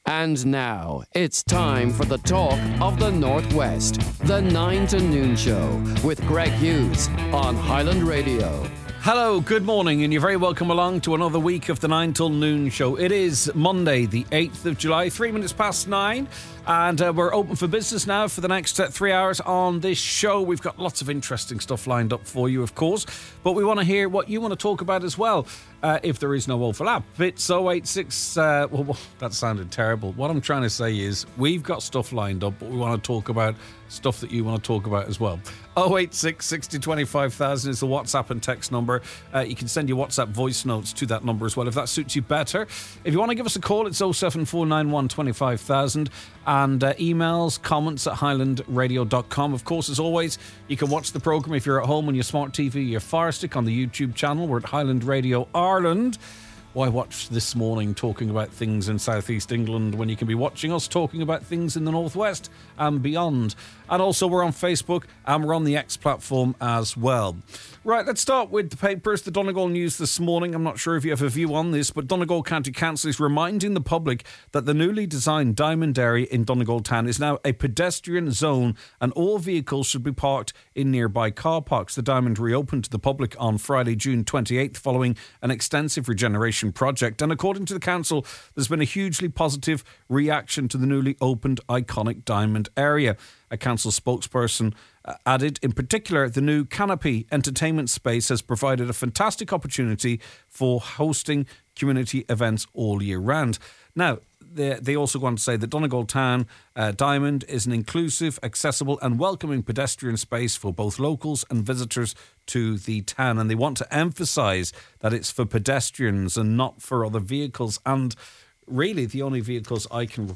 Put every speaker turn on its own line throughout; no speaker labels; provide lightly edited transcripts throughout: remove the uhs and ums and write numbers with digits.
And now, it's time for the talk of the Northwest. The 9 to Noon Show with Greg Hughes on Highland Radio.
Hello, good morning, and you're very welcome along to another week of the 9 till Noon Show. It is Monday, the 8th of July, 3 minutes past 9, and we're open for business now for the next 3 hours on this show. We've got lots of interesting stuff lined up for you, of course, but we want to hear what you want to talk about as well, if there is no overlap. It's 086, well, that sounded terrible. What I'm trying to say is we've got stuff lined up, but we want to talk about stuff that you want to talk about as well. 086 60 25,000 is the WhatsApp and text number. You can send your WhatsApp voice notes to that number as well if that suits you better. If you want to give us a call, it's 07491 25,000, and emails, comments at highlandradio.com. Of course, as always, you can watch the programme if you're at home on your smart TV, your Fire Stick, on the YouTube channel. We're at Highland Radio Ireland. Why watch this morning talking about things in southeast England when you can be watching us talking about things in the northwest and beyond? And also we're on Facebook and we're on the X platform as well. Right, let's start with the papers. The Donegal News this morning. I'm not sure if you have a view on this, but Donegal County Council is reminding the public that the newly designed Diamond area in Donegal Town is now a pedestrian zone and all vehicles should be parked in nearby car parks. The Diamond reopened to the public on Friday, June 28th, following an extensive regeneration project. And according to the council, there's been a hugely positive reaction to the newly opened iconic Diamond area. A council spokesperson added, in particular, the new Canopy entertainment space has provided a fantastic opportunity for hosting community events all year round. Now, they also go on to say that Donegal Town Diamond is an inclusive, accessible and welcoming pedestrian space for both locals and visitors to the town. And they want to emphasise that it's for pedestrians and not for other vehicles. And really, the only vehicles I can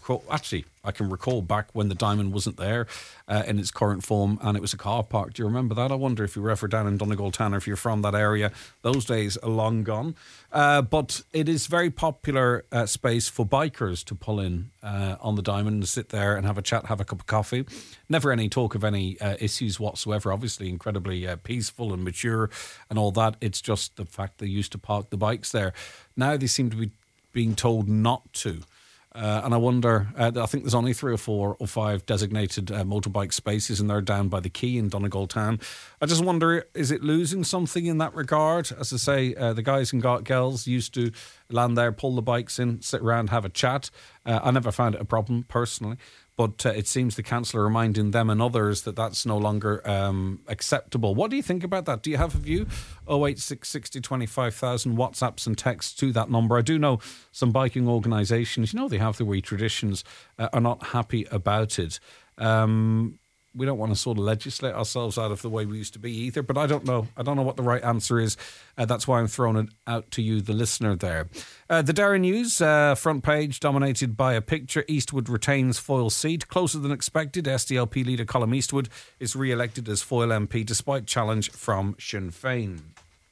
recall back when the Diamond wasn't there in its current form and it was a car park. Do you remember that? I wonder if you were ever down in Donegal Town or if you're from that area. Those days are long gone. But it is very popular space for bikers to pull in on the Diamond and sit there and have a chat, have a cup of coffee. Never any talk of any issues whatsoever. Obviously incredibly peaceful and mature and all that. It's just the fact they used to park the bikes there. Now they seem to be being told not to. And I wonder, I think there's only 3 or 4 or 5 designated motorbike spaces and they're down by the quay in Donegal Town. I just wonder, is it losing something in that regard? As I say, the guys and girls used to land there, pull the bikes in, sit around, have a chat. I never found it a problem personally. But it seems the council are reminding them and others that that's no longer acceptable. What do you think about that? Do you have a view? 086 60 25,000 WhatsApps and texts to that number. I do know some biking organisations, they have the wee traditions, are not happy about it. We don't want to sort of legislate ourselves out of the way we used to be either, but I don't know what the right answer is. That's why I'm throwing it out to you, the listener there. The Derry News, front page dominated by a picture. Eastwood retains Foyle seat. Closer than expected, SDLP leader Colm Eastwood is re-elected as Foyle MP despite challenge from Sinn Féin.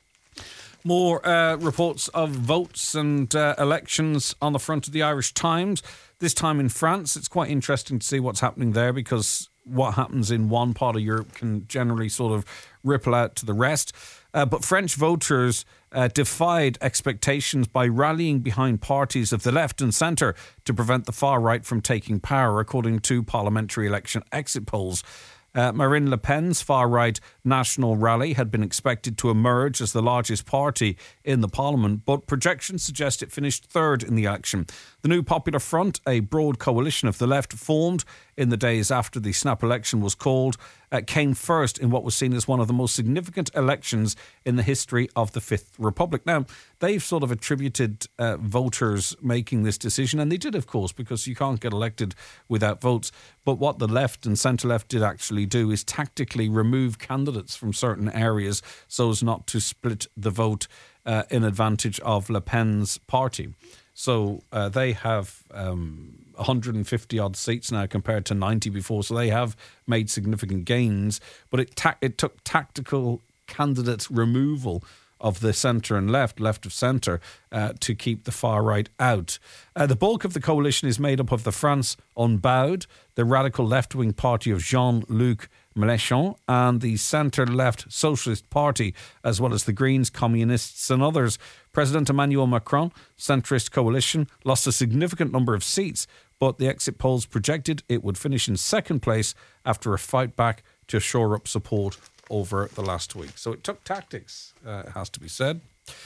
More reports of votes and elections on the front of the Irish Times. This time in France. It's quite interesting to see what's happening there because what happens in one part of Europe can generally sort of ripple out to the rest. But French voters defied expectations by rallying behind parties of the left and centre to prevent the far right from taking power, according to parliamentary election exit polls. Marine Le Pen's far-right National Rally had been expected to emerge as the largest party in the parliament, but projections suggest it finished third in the election. The New Popular Front, a broad coalition of the left formed in the days after the snap election was called, came first in what was seen as one of the most significant elections in the history of the Fifth Republic. Now, they've sort of attributed voters making this decision, and they did, of course, because you can't get elected without votes. But what the left and centre-left did actually do is tactically remove candidates from certain areas so as not to split the vote in advantage of Le Pen's party. So they have 150 odd seats now compared to 90 before. So they have made significant gains, but it took tactical candidate removal of the centre and left of centre, to keep the far right out. The bulk of the coalition is made up of the France Unbowed, the radical left-wing party of Jean-Luc Mélenchon, and the centre-left Socialist Party, as well as the Greens, Communists and others. President Emmanuel Macron, centrist coalition, lost a significant number of seats, but the exit polls projected it would finish in second place after a fight back to shore up support over the last week. So it took tactics, it has to be said.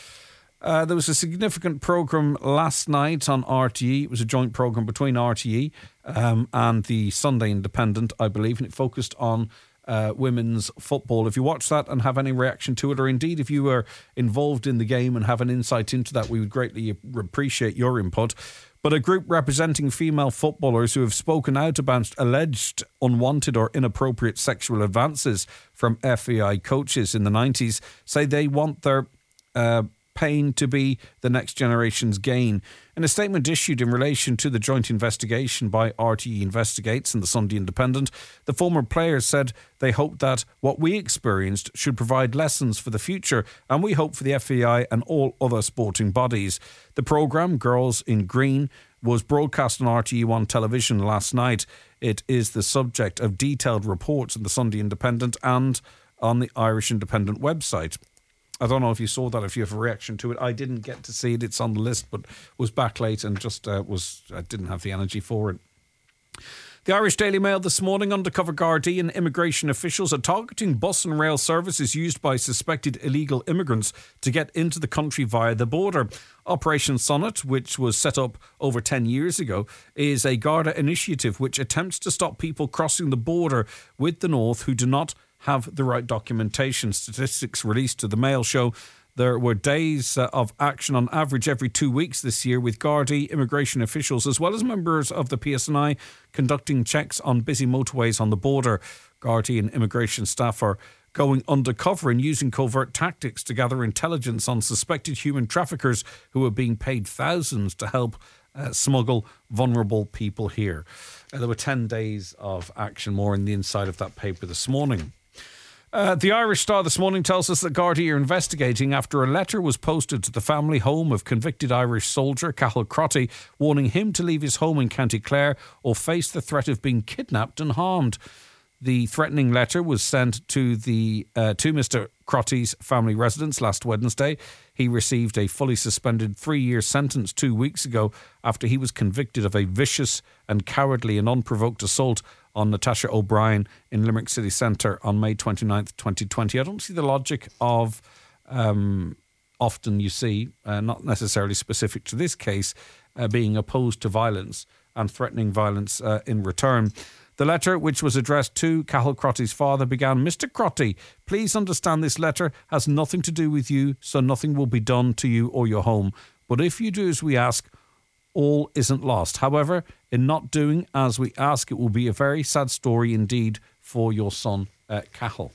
There was a significant programme last night on RTE. It was a joint programme between RTE and the Sunday Independent, I believe, and it focused on women's football. If you watch that and have any reaction to it, or indeed if you were involved in the game and have an insight into that, we would greatly appreciate your input. But a group representing female footballers who have spoken out about alleged unwanted or inappropriate sexual advances from FAI coaches in the 90s say they want their pain to be the next generation's gain. In a statement issued in relation to the joint investigation by RTE Investigates and the Sunday Independent, the former players said they hope that what we experienced should provide lessons for the future, and we hope for the FAI and all other sporting bodies. The programme, Girls in Green, was broadcast on RTE1 television last night. It is the subject of detailed reports in the Sunday Independent and on the Irish Independent website. I don't know if you saw that, if you have a reaction to it. I didn't get to see it. It's on the list, but was back late and just I didn't have the energy for it. The Irish Daily Mail this morning, undercover Gardaí and immigration officials are targeting bus and rail services used by suspected illegal immigrants to get into the country via the border. Operation Sonnet, which was set up over 10 years ago, is a Garda initiative which attempts to stop people crossing the border with the north who do not have the right documentation. Statistics released to the Mail show there were days of action on average every 2 weeks this year, with Gardaí, immigration officials as well as members of the PSNI conducting checks on busy motorways on the border. Gardaí and immigration staff are going undercover and using covert tactics to gather intelligence on suspected human traffickers who are being paid thousands to help smuggle vulnerable people here. There were 10 days of action. More in the inside of that paper this morning. The Irish Star this morning tells us that Gardaí are investigating after a letter was posted to the family home of convicted Irish soldier Cathal Crotty, warning him to leave his home in County Clare or face the threat of being kidnapped and harmed. The threatening letter was sent to Mr. Crotty's family residence last Wednesday. He received a fully suspended 3-year sentence 2 weeks ago after he was convicted of a vicious and cowardly and unprovoked assault on Natasha O'Brien in Limerick City Centre on May 29th, 2020. I don't see the logic of, often you see, not necessarily specific to this case, being opposed to violence and threatening violence in return. The letter, which was addressed to Cathal Crotty's father, began, "Mr. Crotty, please understand this letter has nothing to do with you, so nothing will be done to you or your home. But if you do as we ask, all isn't lost. However, in not doing as we ask, it will be a very sad story indeed for your son, Cathal."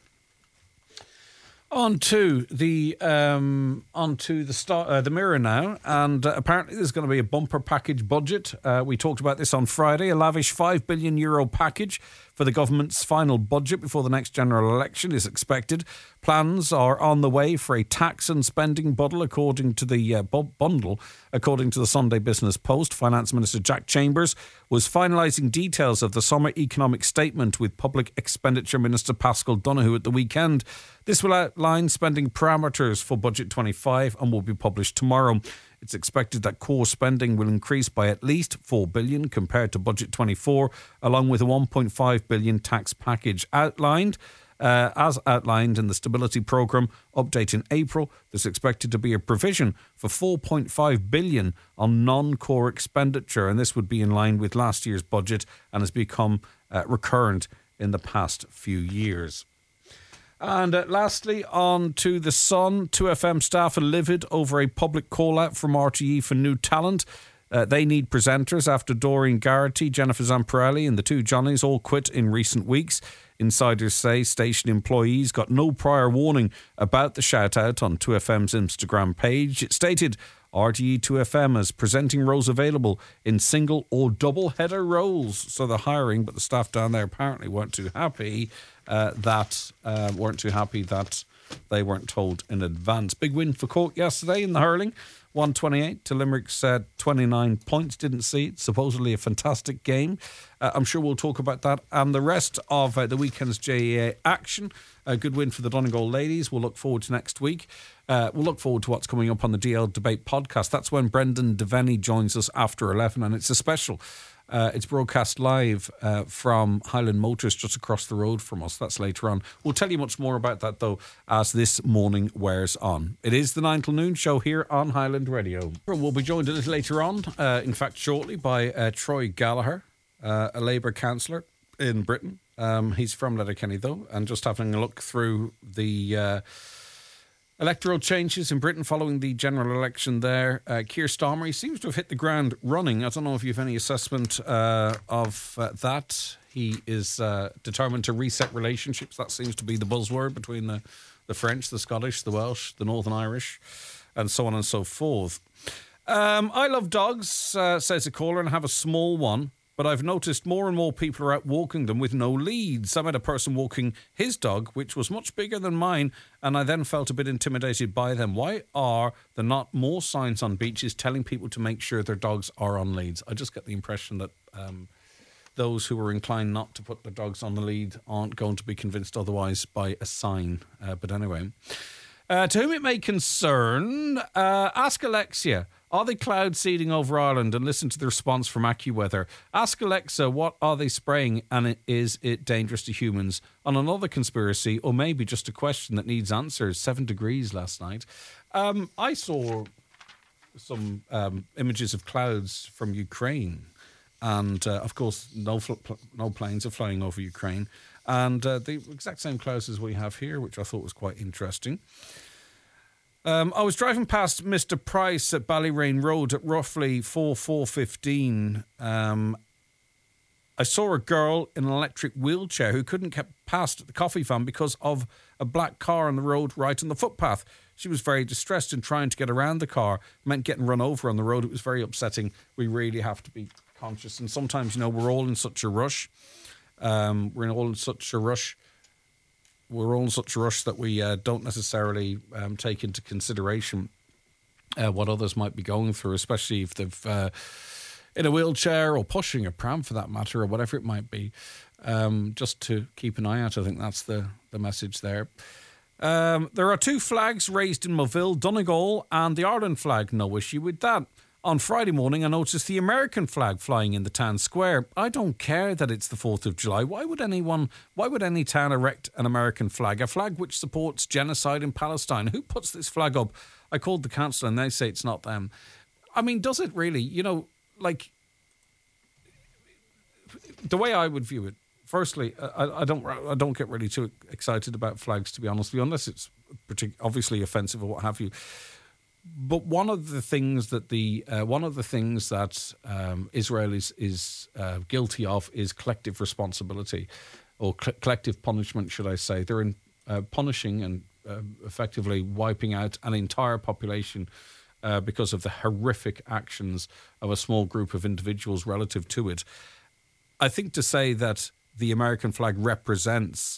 On to the Mirror now, and apparently there's going to be a bumper package budget. We talked about this on Friday. A lavish €5 billion package for the government's final budget before the next general election is expected. Plans are on the way for a tax and spending bundle, according to the Sunday Business Post. Finance Minister Jack Chambers was finalising details of the summer economic statement with Public Expenditure Minister Paschal Donohoe at the weekend. This will outline spending parameters for Budget 25 and will be published tomorrow. It's expected that core spending will increase by at least $4 billion compared to Budget 24, along with a $1.5 billion tax package outlined. As outlined in the Stability Programme update in April, there's expected to be a provision for $4.5 billion on non-core expenditure, and this would be in line with last year's budget and has become recurrent in the past few years. And lastly, on to The Sun. 2FM staff are livid over a public call-out from RTE for new talent. They need presenters after Doreen Garrity, Jennifer Zamparelli and the two Johnnies all quit in recent weeks. Insiders say station employees got no prior warning about the shout-out on 2FM's Instagram page. It stated RTE 2FM as presenting roles available in single or double header roles. So they're hiring, but the staff down there apparently weren't too happy that they weren't told in advance. Big win for Cork yesterday in the hurling. 128 to Limerick's 29 points. Didn't see it. Supposedly a fantastic game. I'm sure we'll talk about that and the rest of the weekend's JEA action. A good win for the Donegal ladies. We'll look forward to next week. We'll look forward to what's coming up on the DL Debate podcast. That's when Brendan Devaney joins us after 11, and it's a special. It's broadcast live from Highland Motors just across the road from us. That's later on. We'll tell you much more about that, though, as this morning wears on. It is the 9 till noon show here on Highland Radio. We'll be joined a little later on, in fact, shortly, by Troy Gallagher, a Labour councillor in Britain. He's from Letterkenny, though, and just having a look through the electoral changes in Britain following the general election there. Keir Starmer, he seems to have hit the ground running. I don't know if you have any assessment of that. He is determined to reset relationships. That seems to be the buzzword between the French, the Scottish, the Welsh, the Northern Irish, and so on and so forth. I love dogs, says a caller, and have a small one. But I've noticed more and more people are out walking them with no leads. I met a person walking his dog, which was much bigger than mine, and I then felt a bit intimidated by them. Why are there not more signs on beaches telling people to make sure their dogs are on leads? I just get the impression that those who are inclined not to put their dogs on the lead aren't going to be convinced otherwise by a sign. But anyway, to whom it may concern, ask Alexia. Are they cloud seeding over Ireland? And listen to the response from AccuWeather. Ask Alexa, what are they spraying, and is it dangerous to humans? On another conspiracy, or maybe just a question that needs answers, 7 degrees last night. I saw some images of clouds from Ukraine. And, of course, no planes are flying over Ukraine. And the exact same clouds as we have here, which I thought was quite interesting. I was driving past Mr. Price at Ballyrain Road at roughly 4:15. I saw a girl in an electric wheelchair who couldn't get past the coffee van because of a black car on the road right on the footpath. She was very distressed and trying to get around the car meant getting run over on the road. It was very upsetting. We really have to be conscious. And sometimes, we're all in such a rush. We're all in such a rush that we don't necessarily take into consideration what others might be going through, especially if they've in a wheelchair or pushing a pram for that matter, or whatever it might be. Just to keep an eye out, I think that's the message there. There are 2 flags raised in Moville, Donegal, and the Ireland flag. No issue with that. On Friday morning, I noticed the American flag flying in the town square. I don't care that it's the 4th of July. Why would any town erect an American flag? A flag which supports genocide in Palestine. Who puts this flag up? I called the council and they say it's not them. I mean, does it really? The way I would view it, firstly, I don't get really too excited about flags, to be honest with you, unless it's obviously offensive or what have you. But one of the things that Israel is guilty of is collective responsibility, or collective punishment, should I say? They're punishing and effectively wiping out an entire population because of the horrific actions of a small group of individuals relative to it. I think to say that the American flag represents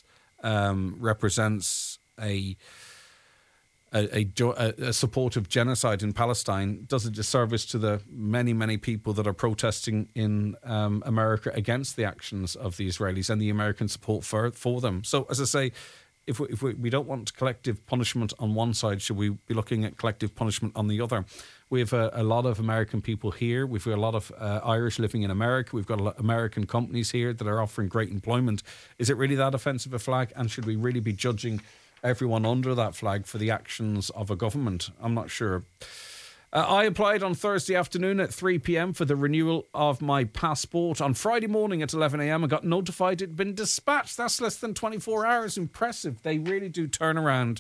a support of genocide in Palestine does a disservice to the many, many people that are protesting in America against the actions of the Israelis and the American support for them. So, as I say, if we don't want collective punishment on one side, should we be looking at collective punishment on the other? We have a lot of American people here. We've got a lot of Irish living in America. We've got a lot of American companies here that are offering great employment. Is it really that offensive a flag? And should we really be judging everyone under that flag for the actions of a government? I'm not sure. I applied on Thursday afternoon at 3 p.m. for the renewal of my passport. On Friday morning at 11 a.m. I got notified it had been dispatched. That's less than 24 hours. Impressive. They really do turn around.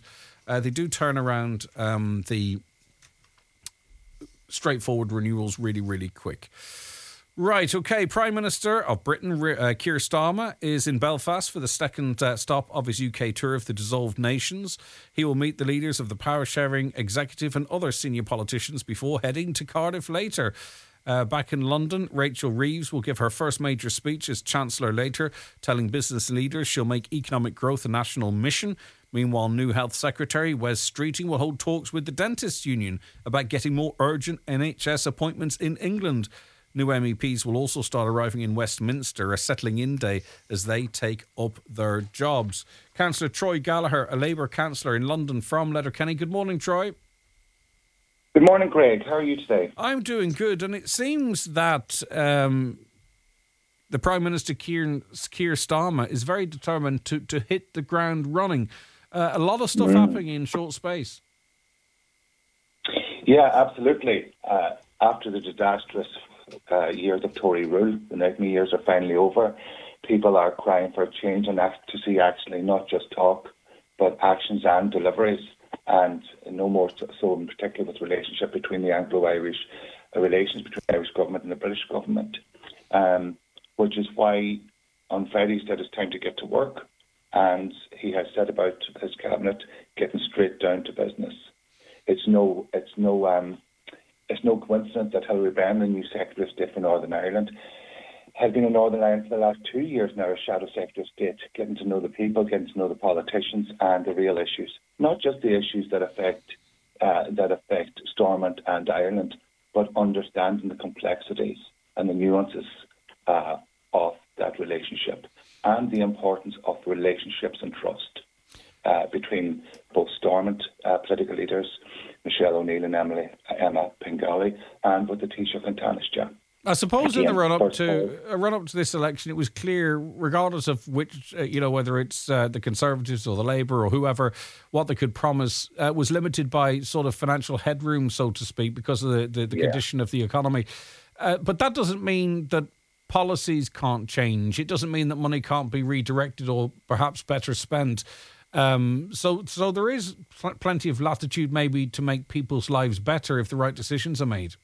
The straightforward renewals really, really quick. Right, okay. Prime Minister of Britain, Keir Starmer, is in Belfast for the second stop of his UK tour of the dissolved nations. He will meet the leaders of the power-sharing executive and other senior politicians before heading to Cardiff later. Back in London, Rachel Reeves will give her first major speech as Chancellor later, telling business leaders she'll make economic growth a national mission. Meanwhile, new Health Secretary Wes Streeting will hold talks with the Dentists Union about getting more urgent NHS appointments in England. New MEPs will also start arriving in Westminster, a settling-in day as they take up their jobs. Councillor Troy Gallagher, a Labour councillor in London from Letterkenny. Good morning, Troy.
Good morning, Greg. How are you today?
I'm doing good, and it seems that the Prime Minister, Keir Starmer, is very determined to hit the ground running. A lot of stuff happening in short space.
Yeah, absolutely. After the disastrous years of Tory rule, the nightmare years are finally over. People are crying for a change and to see actually not just talk, but actions and deliveries. And no more so in particular with relationship between the Anglo-Irish relations between the Irish government and the British government, which is why on Friday he said it's time to get to work, and he has said about his cabinet getting straight down to business. It's no coincidence that Hilary Benn, the new Secretary of State for Northern Ireland, has been in Northern Ireland for the last 2 years now as Shadow Secretary of State, getting to know the people, getting to know the politicians and the real issues, not just the issues that affect Stormont and Ireland, but understanding the complexities and the nuances of that relationship and the importance of relationships and trust between both Stormont political leaders, Michelle O'Neill and Emma Pingali, and with the Taoiseach and Taoiseach.
I suppose in the run-up to this election, it was clear, regardless of which, whether it's the Conservatives or the Labour or whoever, what they could promise was limited by sort of financial headroom, so to speak, because of the condition of the economy. But that doesn't mean that policies can't change. It doesn't mean that money can't be redirected or perhaps better spent. So there is plenty of latitude maybe to make people's lives better if the right decisions are made.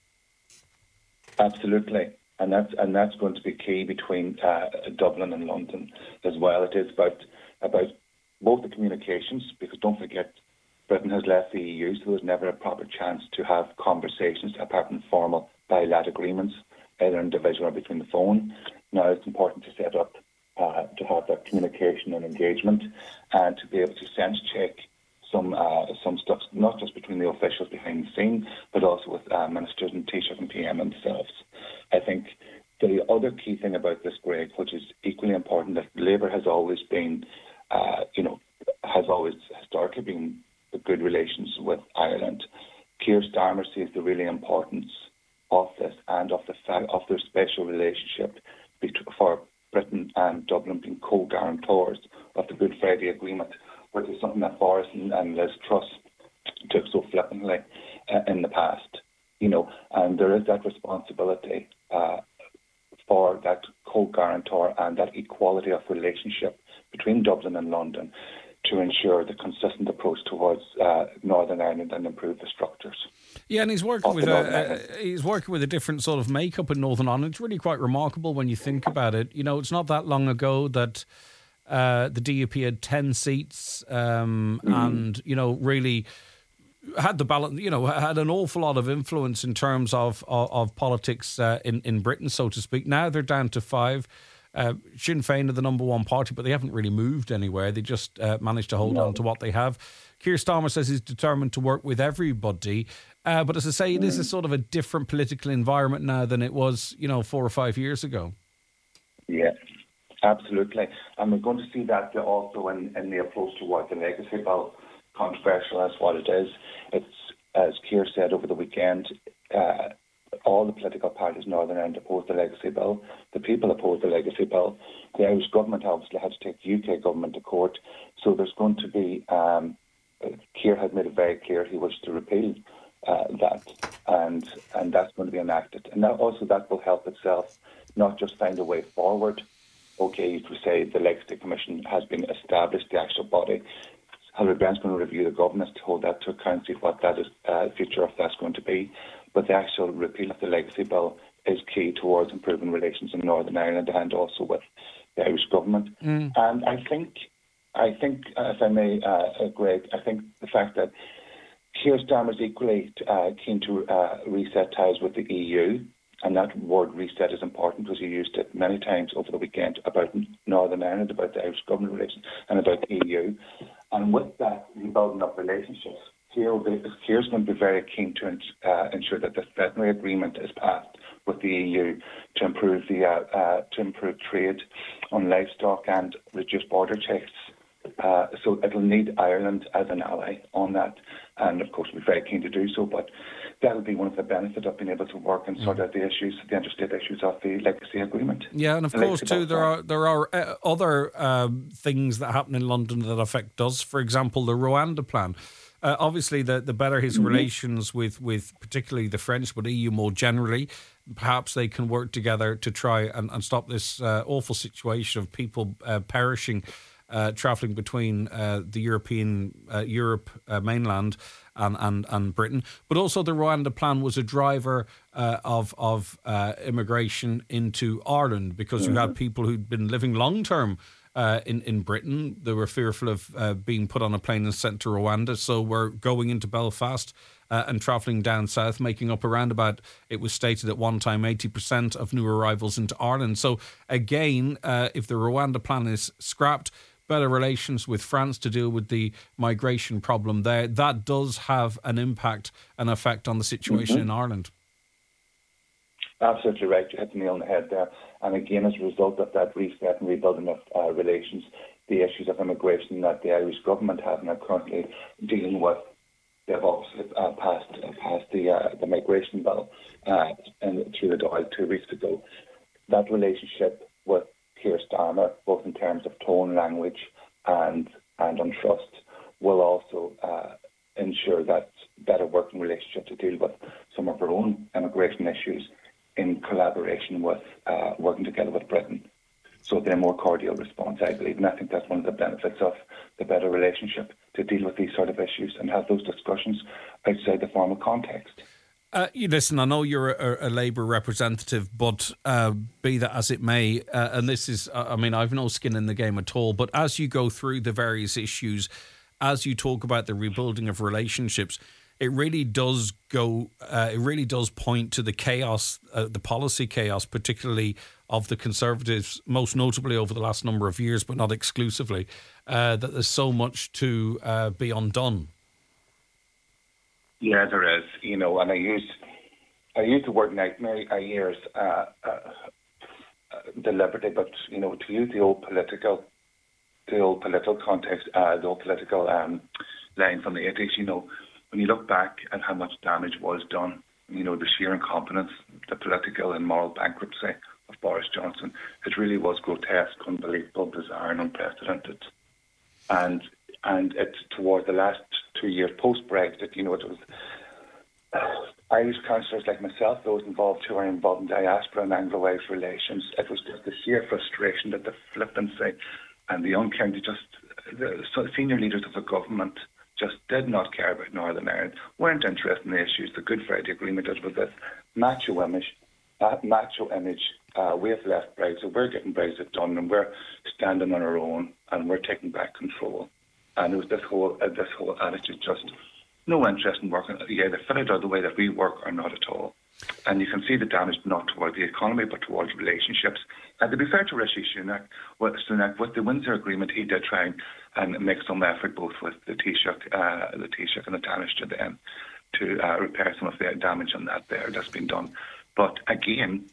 Absolutely, and that's going to be key between Dublin and London as well. It is about both the communications, because don't forget, Britain has left the EU, so there's never a proper chance to have conversations apart from formal bilateral agreements, either individual or between the phone. Now it's important to set up to have that communication and engagement, and to be able to sense check some stuff, not just between the officials behind the scene, but also with ministers and Taoiseach and PM themselves. I think the other key thing about this, Greg, which is equally important, that Labour has always been, has always historically been good relations with Ireland. Keir Starmer sees the really importance of this and of the fact of their special relationship for Britain and Dublin being co-guarantors of the Good Friday Agreement, which is something that Boris and Liz Truss took so flippantly in the past, and there is that responsibility for that co-guarantor and that equality of relationship between Dublin and London to ensure the consistent approach towards Northern Ireland and improve the structures.
Yeah, and he's working with a different sort of makeup in Northern Ireland. It's really quite remarkable when you think about it. It's not that long ago that the DUP had 10 seats and, really had the balance, had an awful lot of influence in terms of politics in Britain, so to speak. Now they're down to 5. Sinn Féin are the number one party, but they haven't really moved anywhere. They just managed to hold on to what they have. Keir Starmer says he's determined to work with everybody. But as I say, it is a sort of a different political environment now than it was, 4 or 5 years ago.
Yeah, absolutely. And we're going to see that also in the approach towards the legacy bill, controversial as what it is. It's, as Keir said over the weekend, all the political parties in Northern Ireland oppose the legacy bill. The people oppose the legacy bill. The Irish government obviously had to take the UK government to court. So there's going to be, Keir has made it very clear he wishes to repeal that, and that's going to be enacted. And that will help itself not just find a way forward. Okay, if we say the Legacy Commission has been established, the actual body, Hilary Benn's going to review the governance to hold that to account, see what that is, future of that's going to be. But the actual repeal of the legacy bill is key towards improving relations in Northern Ireland and also with the Irish government. And I think, if I may, Greg, I think the fact that Keir Starmer is equally keen to reset ties with the EU, and that word reset is important because he used it many times over the weekend about Northern Ireland, about the Irish government relations and about the EU. And with that rebuilding of relationships, Keir's going to be very keen to ensure that the veterinary agreement is passed with the EU to improve trade on livestock and reduce border checks. So it'll need Ireland as an ally on that, and of course we're very keen to do so. But that'll be one of the benefits of being able to work and sort out the interstate issues of the legacy agreement.
Yeah, and of course too, there are other things that happen in London that affect us. For example, the Rwanda plan. Obviously, the better his relations with particularly the French, but EU more generally, perhaps they can work together to try and stop this awful situation of people perishing, travelling between the Europe mainland and Britain. But also the Rwanda plan was a driver of immigration into Ireland, because you had people who'd been living long-term in Britain. They were fearful of being put on a plane and sent to Rwanda, so we're going into Belfast and travelling down south, making up around about, it was stated at one time, 80% of new arrivals into Ireland. So again, if the Rwanda plan is scrapped, better relations with France to deal with the migration problem there, that does have an impact, an effect on the situation in Ireland.
Absolutely right. You hit the nail on the head there. And again, as a result of that reset and rebuilding of relations, the issues of immigration that the Irish government have and are currently dealing with, they've obviously passed the migration bill through the Dáil 2 weeks ago. That relationship with Keir Starmer, both in terms of tone, language, and on trust, will also ensure that better working relationship to deal with some of our own immigration issues in collaboration with working together with Britain. So they're a more cordial response, I believe, and I think that's one of the benefits of the better relationship, to deal with these sort of issues and have those discussions outside the formal context.
You listen, I know you're a Labour representative, but be that as it may, and this is, I mean, I've no skin in the game at all, but as you go through the various issues, as you talk about the rebuilding of relationships, it really does point to the chaos, the policy chaos, particularly of the Conservatives, most notably over the last number of years, but not exclusively, that there's so much to be undone.
Yeah, there is, and I use the word nightmare years deliberately, but to use the old political context, the old political line from the 80s, when you look back at how much damage was done, the sheer incompetence, the political and moral bankruptcy of Boris Johnson, it really was grotesque, unbelievable, bizarre, and unprecedented. And it's toward the last 2 years post-Brexit, it was Irish councillors like myself, those involved who are involved in diaspora and Anglo-Irish relations. It was just the sheer frustration that the flippancy and the uncaring, the senior leaders of the government just did not care about Northern Ireland, weren't interested in the issues. The Good Friday Agreement is with this macho image. We have left Brexit, we're getting Brexit done, and we're standing on our own, and we're taking back control. And it was this whole attitude, just no interest in working. Yeah, they fit it out the way that we work, or not at all. And you can see the damage not toward the economy, but towards relationships. And to be fair to Rishi Sunak, with the Windsor Agreement, he did try and make some effort, both with the Taoiseach and the Taoiseach then, to repair some of the damage on that there that's been done. But again,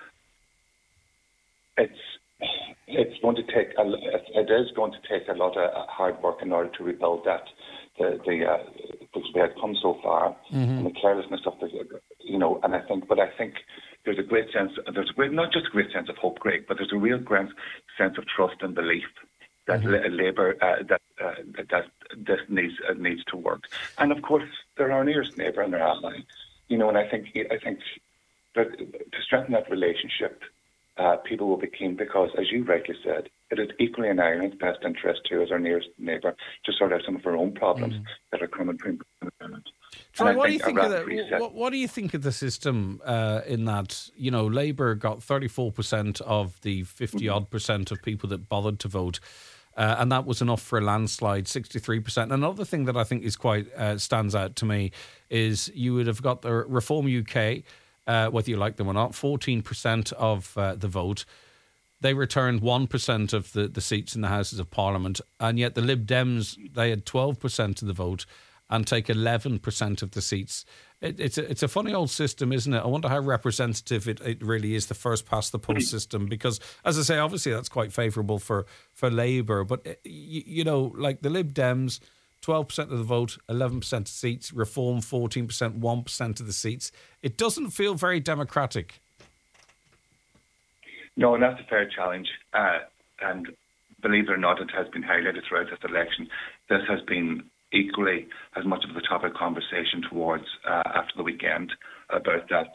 it is going to take a lot of hard work in order to rebuild that. Because we had come so far, and the carelessness of and I think there's a great sense. Not just a great sense of hope, Greg, but there's a real great sense of trust and belief that Labour that this needs to work. And of course, they're our nearest neighbour and their ally. And I think that to strengthen that relationship, people will be keen, because, as you rightly said, it is equally in Ireland's best interest too, as our nearest neighbour, to sort out some of our own problems that are coming from Ireland.
Troy, what do you think of the system in that, Labour got 34% of the 50-odd% of people that bothered to vote, and that was enough for a landslide, 63%. Another thing that I think is quite stands out to me is you would have got the Reform UK, whether you like them or not, 14% of the vote. they returned 1% of the seats in the Houses of Parliament, and yet the Lib Dems, they had 12% of the vote and take 11% of the seats. It's a funny old system, isn't it? I wonder how representative it really is, the first past the post system, because, as I say, obviously that's quite favourable for Labour. But, you know, like the Lib Dems, 12% of the vote, 11% of seats, Reform 14%, 1% of the seats. It doesn't feel very democratic.
No, and that's a fair challenge. And believe it or not, it has been highlighted throughout this election. This has been equally as much of the topic of conversation towards after the weekend about that.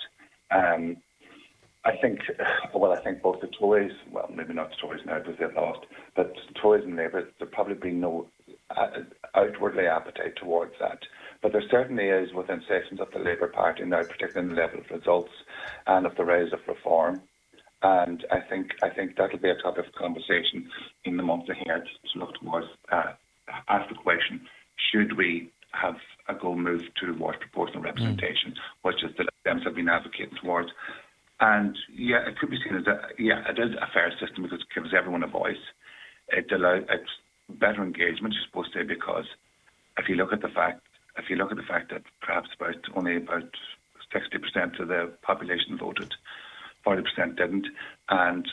I think both the Tories, well, maybe not the Tories now because they've lost, but the Tories and Labour, there'll probably be no outwardly appetite towards that. But there certainly is within sections of the Labour Party now, particularly in the level of results and of the rise of reform. And I think that'll be a topic of conversation in the months ahead to look towards, ask the question, should we have a go move towards proportional representation, which is the Dems have been advocating towards. And yeah, it could be seen as it is a fair system because it gives everyone a voice. It's better engagement, you're supposed to say, because if you look at the fact that perhaps only about 60% of the population voted, 40% didn't, and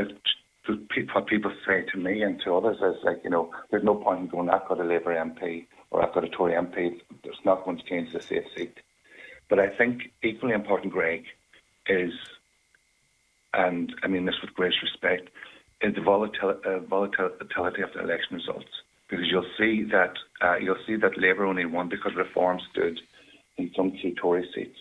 what people say to me and to others is like, you know, there's no point in going, I've got a Labour MP or I've got a Tory MP. It's not going to change the safe seat. But I think equally important, Greg, is, and I mean this with great respect, is the volatility of the election results. Because you'll see that Labour only won because Reform stood in some key Tory seats.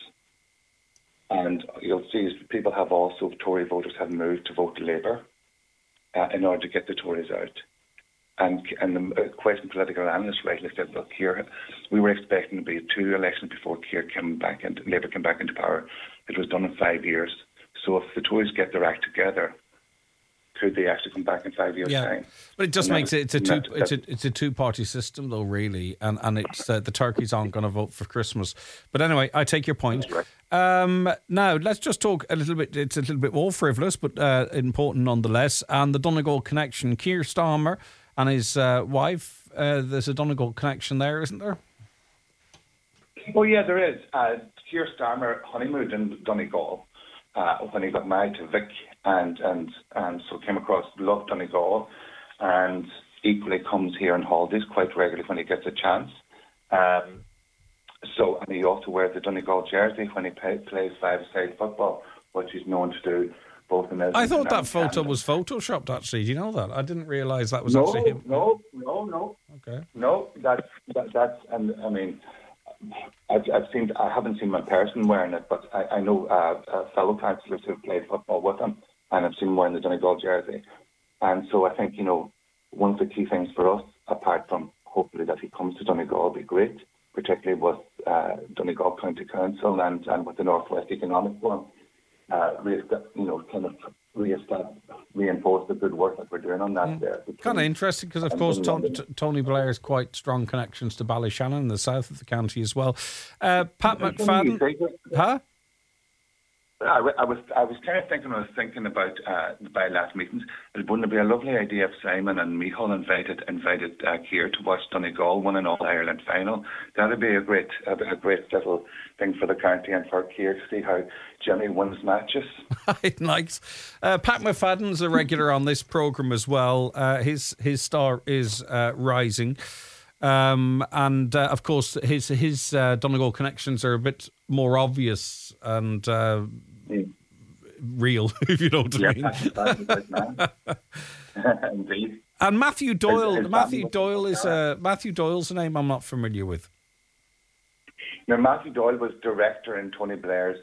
And you'll see people have also, Tory voters have moved to vote Labour in order to get the Tories out. And the question political analysts rightly said, look, here, we were expecting to be 2 elections before Labour came back into power. It was done in 5 years. So if the Tories get their act together, could they actually come back in 5 years' time?
But it just makes it's a two-party system, though, really, and it's the turkeys aren't going to vote for Christmas. But anyway, I take your point.
That's right.
Now let's just talk a little bit. It's a little bit more frivolous, but important nonetheless. And the Donegal connection, Keir Starmer and his wife. There's a Donegal connection there, isn't there?
Oh yeah, there is. Keir Starmer honeymooned in Donegal when he got married to Vic, and so came across, loved Donegal, and equally comes here on holidays quite regularly when he gets a chance. And he also wears the Donegal jersey when he plays five-a-side football, which he's known to do both in
I thought that photo was photoshopped, actually. Do you know that? I didn't realise that was actually him.
No.
Okay.
No, that's, and I mean, I haven't seen him in person wearing it, but I know fellow councillors who've played football with him, and I've seen him wearing the Donegal jersey. And so I think, you know, one of the key things for us, apart from hopefully that he comes to Donegal, will be great, particularly with Donegal County Council and with the North West Economic Forum, reinforce the good work that we're doing on that.
Kind of interesting because, of course, Tony Blair has quite strong connections to Ballyshannon in the south of the county as well. Pat McFadden, huh?
I was kind of thinking about the by-last meetings. It wouldn't it be a lovely idea if Simon and Micheál invited Keir to watch Donegal win an All-Ireland final? That'd be a great little thing for the county and for Keir to see how Jimmy wins matches.
Nice. Pat McFadden's a regular on this programme as well. His star is rising. And of course, his Donegal connections are a bit more obvious and real, if you know what I mean.
Indeed.
And Matthew Doyle. Matthew Doyle's a name I'm not familiar with.
Now, Matthew Doyle was director in Tony Blair's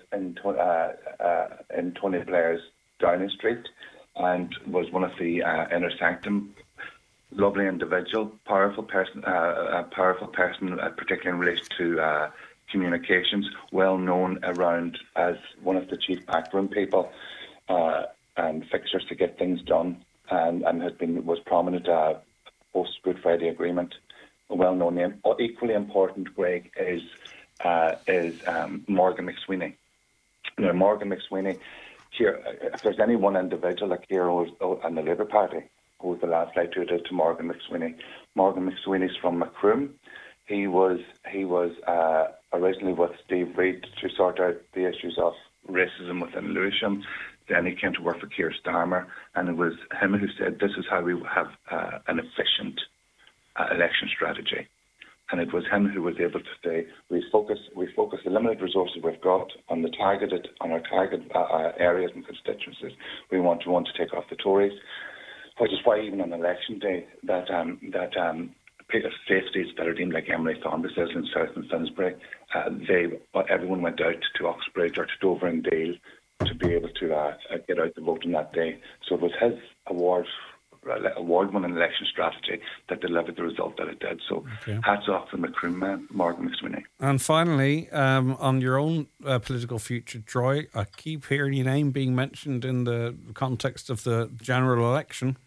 Downing Street, and was one of the inner sanctum. Lovely individual, powerful person, particularly in relation to communications, well known around as one of the chief backroom people and fixers to get things done, and was prominent post Good Friday Agreement. A well-known name. Equally important, Greg, is Morgan McSweeney. Now, Morgan McSweeney if there's any one individual like Kieran and the Labour Party who was the last light to Morgan McSweeney. Morgan McSweeney's from Macroom. He was originally with Steve Reid to sort out the issues of racism within Lewisham. Then he came to work for Keir Starmer, and it was him who said, this is how we have an efficient election strategy. And it was him who was able to say, we focus the limited resources we've got on our target areas and constituencies. We want to take off the Tories, which is why even on election day that safe states that are deemed like Emily Thornbury says in South and Finsbury, everyone went out to Oxbridge or to Dover and Dale to be able to get out the vote on that day. So it was his award-winning election strategy that delivered the result that it did. So hats off to the Macroom man, Morgan McSweeney.
And finally, on your own political future, Troy, I keep hearing your name being mentioned in the context of the general election.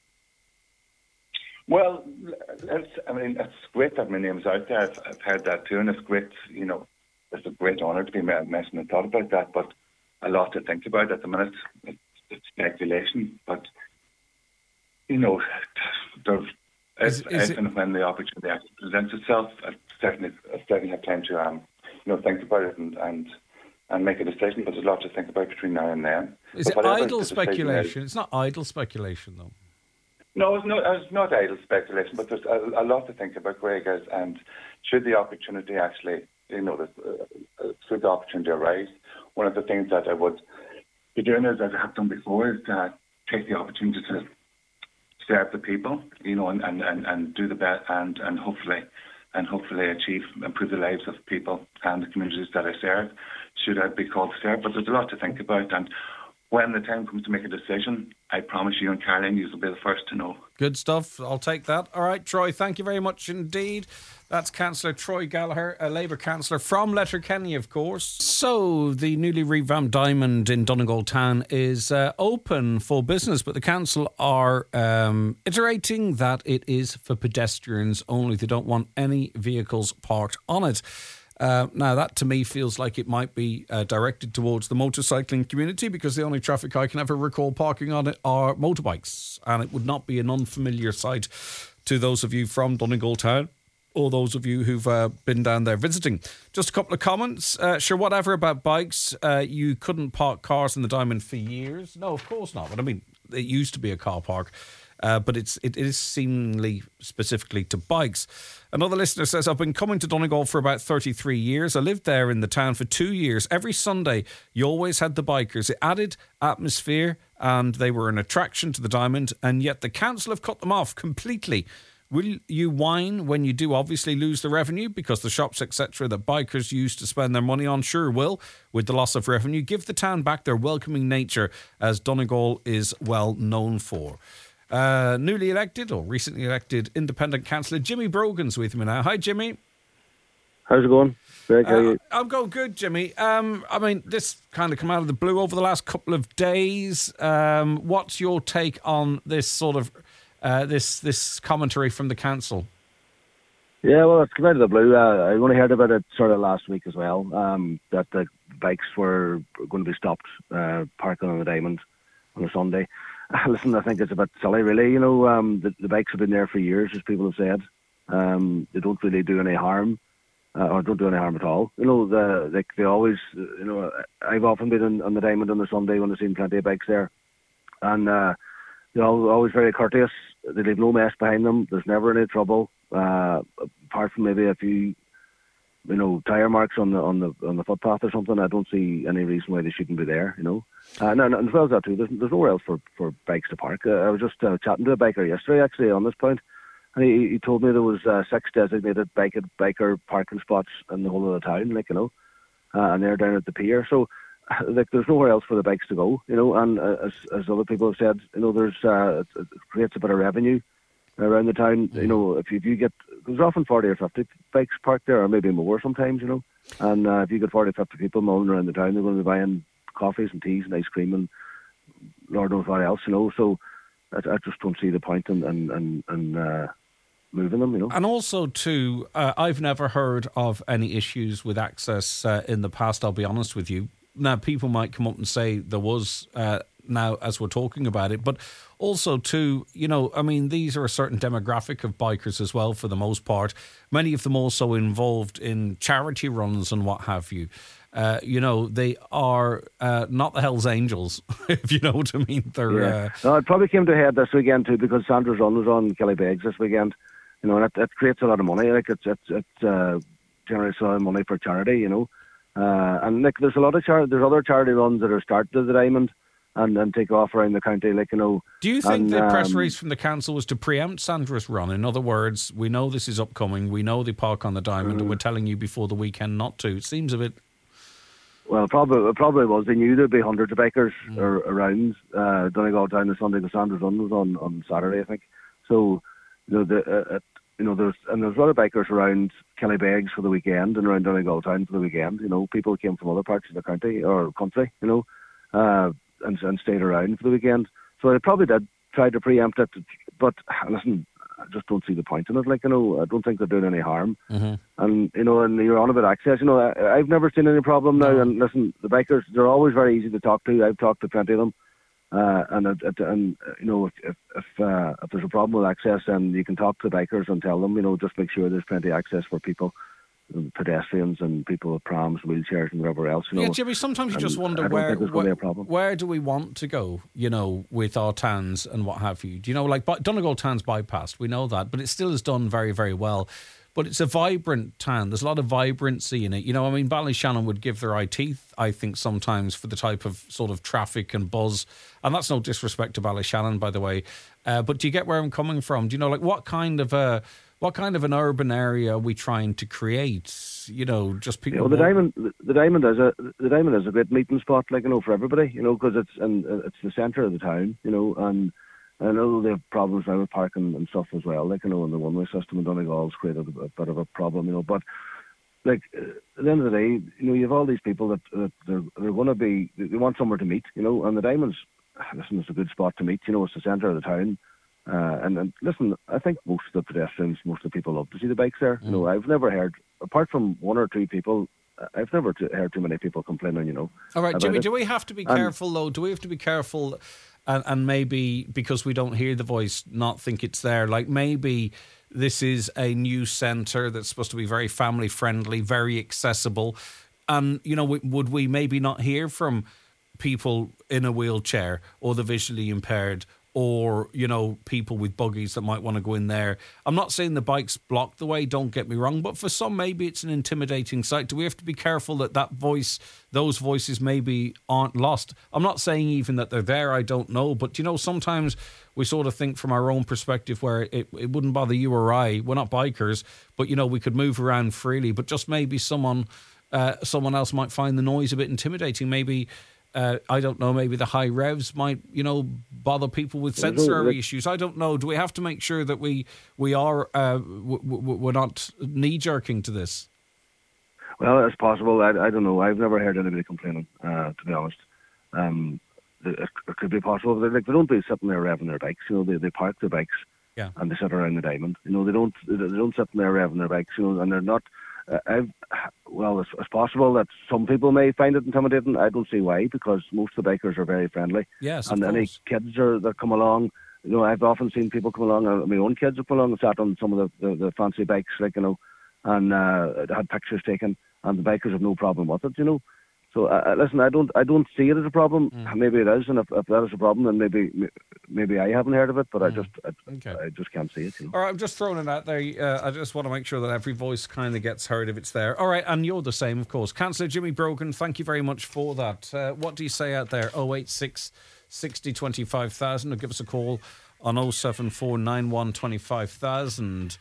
Well, it's great that my name's out there. I've heard that too, and it's great, it's a great honour to be mentioned and thought about that, but a lot to think about at the minute. It's speculation, but, when the opportunity actually presents itself, I certainly have time to, think about it and make a decision, but there's a lot to think about between now and then.
Is it idle speculation? It's not idle speculation, though.
No, it's not idle speculation, but there's a lot to think about, Greg, and should the opportunity actually, should the opportunity arise, one of the things that I would be doing, as I have done before, is take the opportunity to serve the people, and do the best, and hopefully improve the lives of people and the communities that I serve, should I be called to serve. But there's a lot to think about, and when the time comes to make a decision, I promise you and Caroline, you will be the first to know.
Good stuff. I'll take that. All right, Troy, thank you very much indeed. That's Councillor Troy Gallagher, a Labour councillor from Letterkenny, of course. So the newly revamped Diamond in Donegal Town is open for business, but the council are iterating that it is for pedestrians only. They don't want any vehicles parked on it. Now, that to me feels like it might be directed towards the motorcycling community, because the only traffic I can ever recall parking on it are motorbikes, and it would not be an unfamiliar sight to those of you from Donegal Town or those of you who've been down there visiting. Just a couple of comments. Sure, whatever about bikes. You couldn't park cars in the Diamond for years. No, of course not. But I mean, it used to be a car park. But it is seemingly specifically to bikes. Another listener says, I've been coming to Donegal for about 33 years. I lived there in the town for 2 years. Every Sunday, you always had the bikers. It added atmosphere and they were an attraction to the Diamond, and yet the council have cut them off completely. Will you whine when you do obviously lose the revenue, because the shops, etc., that bikers used to spend their money on sure will, with the loss of revenue? Give the town back their welcoming nature, as Donegal is well known for. Newly elected or recently elected independent councillor Jimmy Brogan's with me now. Hi, Jimmy.
How's it going? Greg, how are you?
I'm going good, Jimmy. I mean, this kind of come out of the blue over the last couple of days. What's your take on this sort of this commentary from the council?
Yeah, well, it's come out of the blue. I only heard about it sort of last week as well, that the bikes were going to be stopped parking on the Diamond on a Sunday. Listen, I think it's a bit silly, really. The bikes have been there for years, as people have said. They don't really do any harm, or don't do any harm at all. They always, I've often been on the Diamond on the Sunday when I've seen plenty of bikes there. And they're always very courteous. They leave no mess behind them. There's never any trouble, apart from maybe a few, tire marks on the footpath or something. I don't see any reason why they shouldn't be there. And as well as that too, there's nowhere else for bikes to park. I was just chatting to a biker yesterday, actually, on this point, and he told me there was 6 designated biker parking spots in the whole of the town, and they're down at the pier. So, there's nowhere else for the bikes to go, And as other people have said, there's it creates a bit of revenue around the town. If you get, there's often 40 or 50 bikes parked there, or maybe more sometimes, And if you get 40 or 50 people mulling around the town, they're going to be buying coffees and teas and ice cream and Lord knows what else, So I just don't see the point in moving them,
And also, too, I've never heard of any issues with access in the past, I'll be honest with you. now people might come up and say there was now as we're talking about it, but also too, I mean, these are a certain demographic of bikers as well for the most part. Many of them also involved in charity runs and what have you. They are not the Hells Angels, if you know what I mean. They're
no, it probably came to a head this weekend too, because Sandra's Run was on Killybegs this weekend. And it creates a lot of money. Like it generates a lot of money for charity. And like there's a lot of there's other charity runs that are started at the Diamond and take off around the county. Do
you think the press release from the council was to preempt Sandra's Run? In other words, we know this is upcoming. We know they park on the Diamond, and we're telling you before the weekend not to. It seems a bit.
Well, it probably was. They knew there'd be hundreds of bikers around Donegal Town on Sunday. The Sandra's Run was on Saturday, I think. So, there's a lot of bikers around Killybegs for the weekend and around Donegal Town for the weekend. People came from other parts of the county or country, and stayed around for the weekend. So they probably did try to preempt it. But listen, I just don't see the point in it. I don't think they're doing any harm.
Mm-hmm.
And you're on about access. I've never seen any problem now. And listen, the bikers, they're always very easy to talk to. I've talked to plenty of them. If there's a problem with access, then you can talk to the bikers and tell them, just make sure there's plenty of access for people, pedestrians and people with prams, wheelchairs and whatever else.
Yeah, Jimmy, sometimes you just wonder where do we want to go, with our towns and what have you. Donegal Town's bypassed, we know that, but it still is done very, very well. But it's a vibrant town. There's a lot of vibrancy in it. Ballyshannon would give their eye teeth, I think, sometimes for the type of sort of traffic and buzz. And that's no disrespect to Ballyshannon, by the way. But do you get where I'm coming from? Do you know, what kind of an urban area are we trying to create? Just people.
The Diamond is a great meeting spot, for everybody. Because it's the centre of the town. And I know they have problems now with parking and stuff as well, and the one-way system in Donegal's created a bit of a problem, but at the end of the day, you have all these people that they're going to be, they want somewhere to meet, and the Diamonds, listen, it's a good spot to meet, it's the centre of the town, and listen, I think most of the pedestrians, most of the people love to see the bikes there. I've never heard, apart from one or two people, I've never heard too many people complaining,
All right, Jimmy, do we have to be careful, though? Do we have to be careful... And maybe because we don't hear the voice, not think it's there. Maybe this is a new centre that's supposed to be very family friendly, very accessible. And, would we maybe not hear from people in a wheelchair or the visually impaired or, people with buggies that might want to go in there? I'm not saying the bikes block the way, don't get me wrong, but for some, maybe it's an intimidating sight. Do we have to be careful that those voices maybe aren't lost? I'm not saying even that they're there, I don't know, but, sometimes we sort of think from our own perspective where it wouldn't bother you or I. We're not bikers, but, we could move around freely, but just maybe someone else might find the noise a bit intimidating. Maybe... I don't know, maybe the high revs might, bother people with sensory issues. I don't know. Do we have to make sure that we are, we're not knee-jerking to this?
Well, it's possible. I don't know. I've never heard anybody complaining, to be honest. It could be possible. They don't be sitting there revving their bikes. They park their bikes and they sit around the Diamond. They don't sit in there revving their bikes, and they're not... it's possible that some people may find it intimidating. I don't see why, because most of the bikers are very friendly.
Yes,
and any kids that come along, I've often seen people come along. My own kids have come along and sat on some of the fancy bikes, and had pictures taken, and the bikers have no problem with it. So listen, I don't see it as a problem. Maybe it is, and if that is a problem, then maybe I haven't heard of it, but I just can't see it.
All right, I'm just throwing it out there. I just want to make sure that every voice kind of gets heard if it's there. All right, and you're the same, of course. Councillor Jimmy Brogan, thank you very much for that. What do you say out there? 086 60 25,000, or give us a call on 07491 25,000.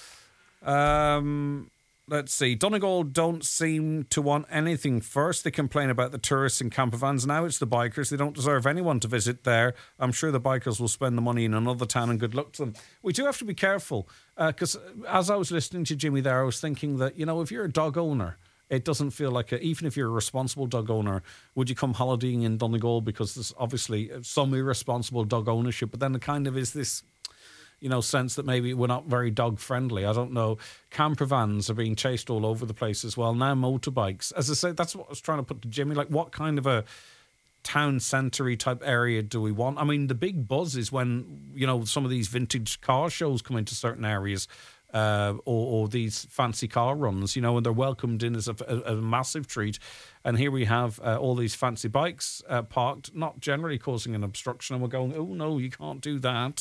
Let's see. Donegal don't seem to want anything first. They complain about the tourists and camper vans. Now it's the bikers. They don't deserve anyone to visit there. I'm sure the bikers will spend the money in another town, and good luck to them. We do have to be careful, because as I was listening to Jimmy there, I was thinking that, if you're a dog owner, it doesn't feel like, even if you're a responsible dog owner, would you come holidaying in Donegal? Because there's obviously some irresponsible dog ownership, but then it kind of is this... sense that maybe we're not very dog friendly. I don't know. Camper vans are being chased all over the place as well. Now motorbikes. As I say, that's what I was trying to put to Jimmy. Like, what kind of a town centre-y type area do we want? I mean, the big buzz is when, some of these vintage car shows come into certain areas, or these fancy car runs, and they're welcomed in as a massive treat. And here we have all these fancy bikes parked, not generally causing an obstruction, and we're going, oh no, you can't do that.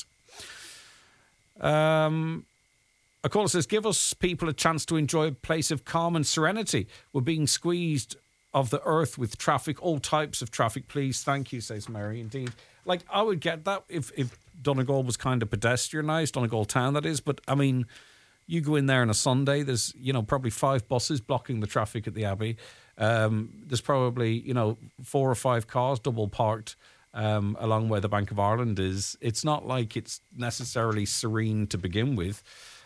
A caller says, give us people a chance to enjoy a place of calm and serenity. We're being squeezed of the earth with traffic, all types of traffic, please. Thank you, says Mary. Indeed. Like, I would get that if Donegal was kind of pedestrianised, Donegal town, that is. But, I mean, you go in there on a Sunday, there's, probably 5 buses blocking the traffic at the Abbey. There's probably, 4 or 5 cars double parked along where the Bank of Ireland is. It's not like it's necessarily serene to begin with.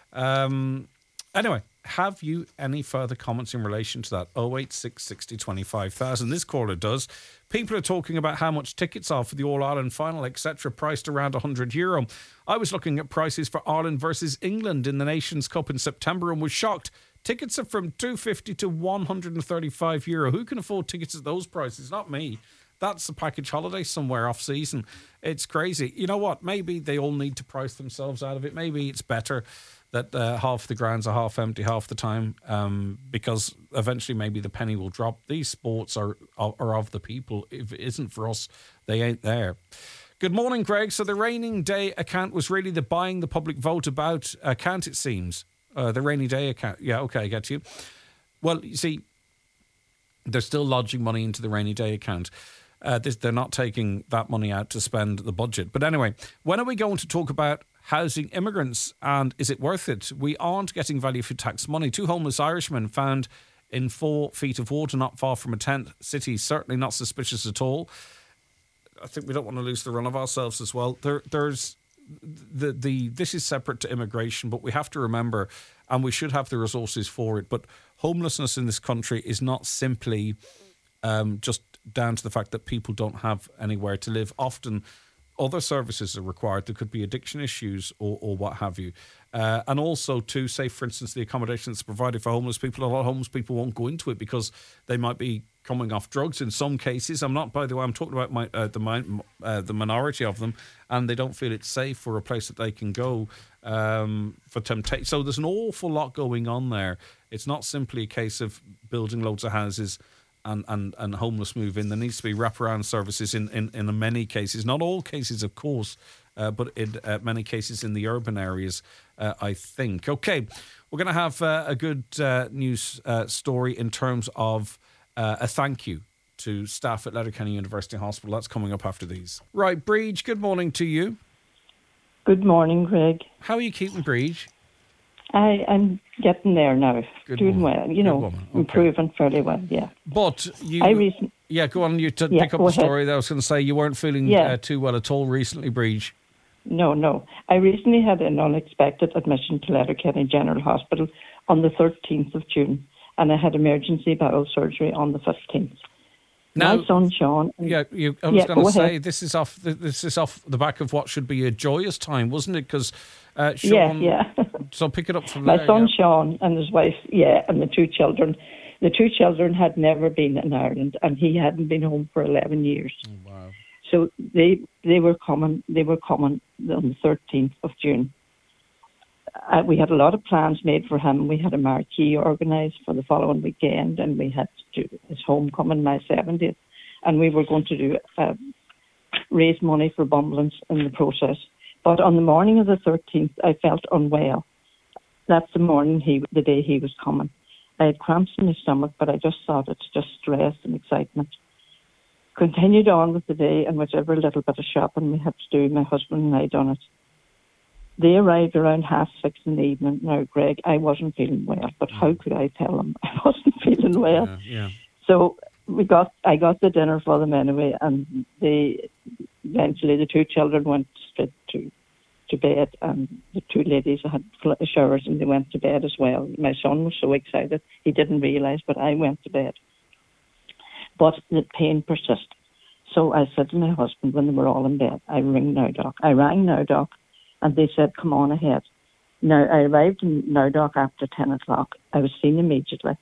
Anyway, have you any further comments in relation to that? 086 60 25,000. This caller does. People are talking about how much tickets are for the All-Ireland final, etc., priced around €100. I was looking at prices for Ireland versus England in the Nations Cup in September and was shocked. Tickets are from €250 to €135. Who can afford tickets at those prices? Not me. That's a package holiday somewhere off season. It's crazy. You know what? Maybe they all need to price themselves out of it. Maybe it's better that half the grounds are half empty half the time, because eventually maybe the penny will drop. These sports are of the people. If it isn't for us, they ain't there. Good morning, Greg. So the rainy day account was really the buying the public vote about account, it seems. The rainy day account. Yeah, okay, I get you. Well, you see, they're still lodging money into the rainy day account. They're not taking that money out to spend the budget. But anyway, when are we going to talk about housing immigrants, and is it worth it? We aren't getting value for tax money. 2 homeless Irishmen found in 4 feet of water not far from a tent city. Certainly not suspicious at all. I think we don't want to lose the run of ourselves as well. There's this is separate to immigration, but we have to remember, and we should have the resources for it, but homelessness in this country is not simply just down to the fact that people don't have anywhere to live. Often other services are required. There could be addiction issues or what have you. And also to say, for instance, the accommodation that's provided for homeless people, a lot of homeless people won't go into it because they might be coming off drugs in some cases. I'm talking about the minority of them, and they don't feel it's safe for a place that they can go for temptation. So there's an awful lot going on there. It's not simply a case of building loads of houses and homeless move in. There needs to be wraparound services in many cases, not all cases, of course, but in many cases in the urban areas, I think. Okay, we're going to have a good news story in terms of a thank you to staff at Letterkenny University Hospital. That's coming up after these. Right, Breege, good morning to you.
Good morning, Greg.
How are you keeping, Breege?
I'm getting there now.
Good
doing
woman.
well,
Okay.
improving fairly well, yeah.
But you... go on, you pick up the story that I was going to say. You weren't feeling too well at all recently, Breege.
No. I recently had an unexpected admission to Letterkenny General Hospital on the 13th of June, and I had emergency bowel surgery on the 15th.
Now,
my son Sean...
I was going to say, this is off the back of what should be a joyous time, wasn't it? Because Sean...
Yeah.
So pick it up from there.
My son Sean and his wife, and the 2 children. The 2 children had never been in Ireland, and he hadn't been home for 11 years.
Oh, wow.
So they were coming. They were coming on the 13th of June. We had a lot of plans made for him. We had a marquee organised for the following weekend, and we had to do his homecoming, my 70th, and we were going to do raise money for Bumblins in the process. But on the morning of the 13th, I felt unwell. That's the day he was coming. I had cramps in my stomach, but I just thought it's just stress and excitement. Continued on with the day, and whichever little bit of shopping we had to do, my husband and I done it. They arrived around 6:30 in the evening. Now, Greg, I wasn't feeling well, but how could I tell them I wasn't feeling well?
Yeah.
So I got the dinner for them anyway, and eventually the 2 children went straight to bed, and the 2 ladies had showers and they went to bed as well. My son was so excited, he didn't realise, but I went to bed. But the pain persisted. So I said to my husband when they were all in bed, I rang Now Doc. and they said, come on ahead. Now, I arrived in Nowdock after 10 o'clock. I was seen immediately.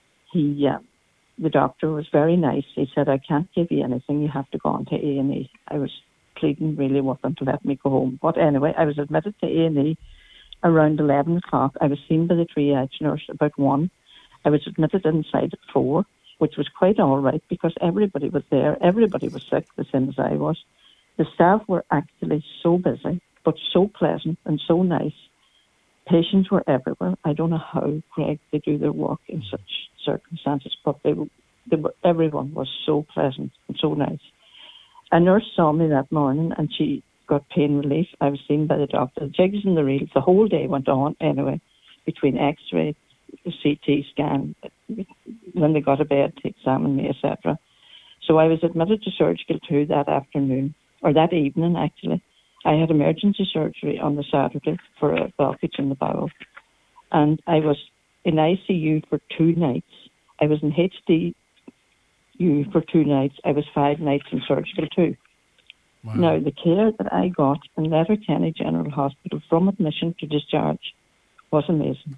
The doctor was very nice. He said, I can't give you anything. You have to go on to A&E. I was pleading really with them to let me go home. But anyway, I was admitted to A&E around 11 o'clock. I was seen by the triage nurse about 1. I was admitted inside at 4, which was quite all right because everybody was there. Everybody was sick, the same as I was. The staff were actually so busy, but so pleasant and so nice. Patients were everywhere. I don't know how, Greg, they do their work in such circumstances, but everyone was so pleasant and so nice. A nurse saw me that morning and she got pain relief. I was seen by the doctor. The jigs and the reels, the whole day went on anyway, between x-ray, CT scan, when they got a bed to examine me, etc. So I was admitted to surgical 2 that afternoon, or that evening actually. I had emergency surgery on the Saturday for a blockage in the bowel. And I was in ICU for 2 nights. I was in HDU for 2 nights. I was 5 nights in surgical 2. Wow. Now, the care that I got in Letterkenny General Hospital from admission to discharge was amazing.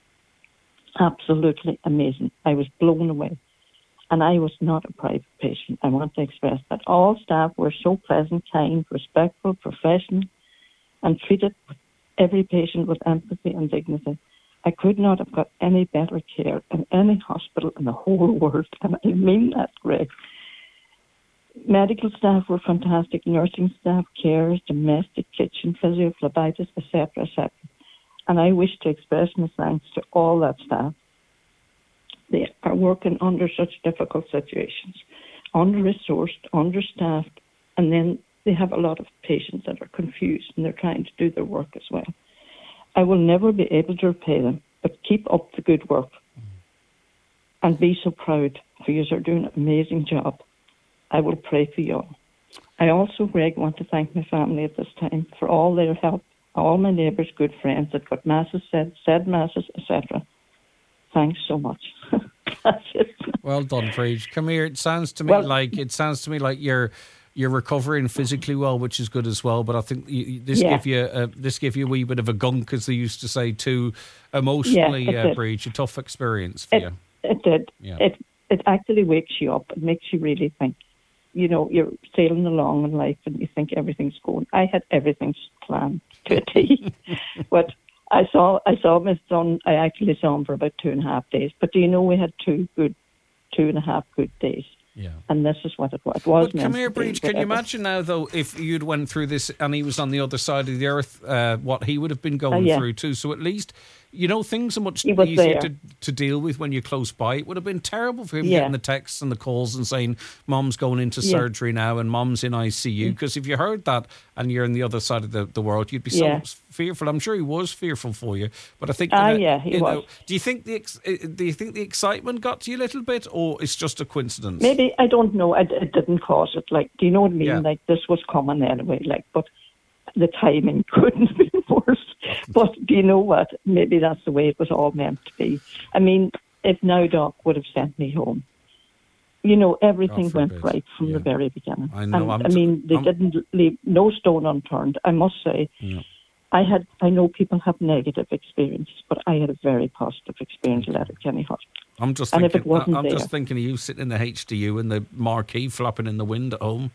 Absolutely amazing. I was blown away. And I was not a private patient. I want to express that. All staff were so pleasant, kind, respectful, professional, and treated every patient with empathy and dignity. I could not have got any better care in any hospital in the whole world. And I mean that, Greg. Medical staff were fantastic, nursing staff, carers, domestic, kitchen, physio, phlebitis, etc., etc. And I wish to express my thanks to all that staff. They are working under such difficult situations, under-resourced, understaffed, and then they have a lot of patients that are confused and they're trying to do their work as well. I will never be able to repay them, but keep up the good work and be so proud, for you are doing an amazing job. I will pray for you all. I also, Greg, want to thank my family at this time for all their help, all my neighbours, good friends that got masses said masses, etc. Thanks so much. That's it.
Well done, Bríd. Come here. It sounds to me like you're recovering physically well, which is good as well. But I think this gave you a wee bit of a gunk, as they used to say, too. Emotionally, Bríd, a tough experience for you.
It did. Yeah. It actually wakes you up. It makes you really think. You know, you're sailing along in life and you think everything's going. I had everything planned to a T, but I saw my son. I actually saw him for about 2.5 days. But do you know, we had 2.5 good days. Yeah. And this is what it was. It was.
But come here, Bríd. Can you imagine now, though, if you'd went through this and he was on the other side of the earth, what he would have been going through too? So at least, you know, things are much easier to deal with when you're close by. It would have been terrible for him getting the texts and the calls and saying, Mom's going into surgery now and Mom's in ICU. Because if you heard that and you're on the other side of the world, you'd be so fearful. I'm sure he was fearful for you. But I think,
he was.
Do you think the excitement got to you a little bit, or it's just a coincidence?
Maybe, I don't know. It didn't cause it. Like, do you know what I mean? Yeah. Like, this was coming anyway. Like, but the timing couldn't be worse. But do you know what? Maybe that's the way it was all meant to be. I mean, if Nowdock would have sent me home, you know, everything went right from the very beginning. I know. They didn't leave no stone unturned. I must say, I know people have negative experiences, but I had a very positive experience at Letterkenny Hospital.
I'm just thinking of you sitting in the HDU and the marquee flapping in the wind at home.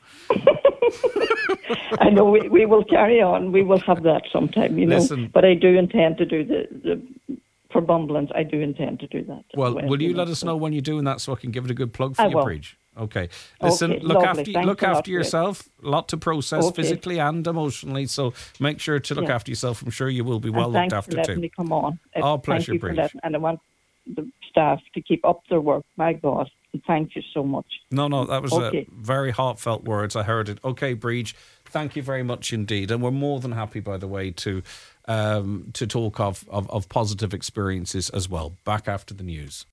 I know we will carry on. We will have that sometime, you know. Listen, but I do intend to do the for Bumblands. I do intend to do that.
Well, will you let us know when you're doing that so I can give it a good plug for you, Bríd? Okay. Listen, look after yourself. A lot to process physically and emotionally, so make sure to look after yourself. I'm sure you will be well looked after too.
Thanks for letting me come on.
Our pleasure, Bríd.
And I want the staff to keep up their work. My God, and thank you so much.
No, that was very heartfelt words. I heard it. Okay, Bríd, thank you very much indeed. And we're more than happy, by the way, to talk of positive experiences as well. Back after the news.